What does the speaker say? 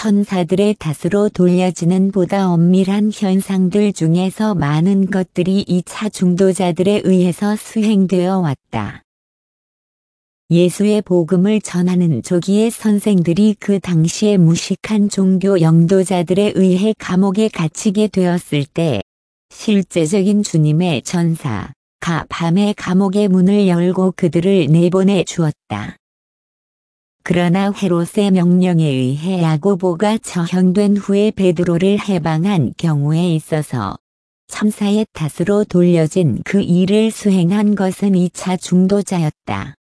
천사들의 탓으로 돌려지는 보다 엄밀한 현상들 중에서 많은 것들이 2차 중도자들에 의해서 수행되어 왔다. 예수의 복음을 전하는 조기의 선생들이 그 당시에 무식한 종교 영도자들에 의해 감옥에 갇히게 되었을 때 실제적인 주님의 전사가 밤에 감옥의 문을 열고 그들을 내보내 주었다. 그러나 헤롯의 명령에 의해 야고보가 처형된 후에 베드로를 해방한 경우에 있어서 천사의 탓으로 돌려진 그 일을 수행한 것은 2차 중도자였다.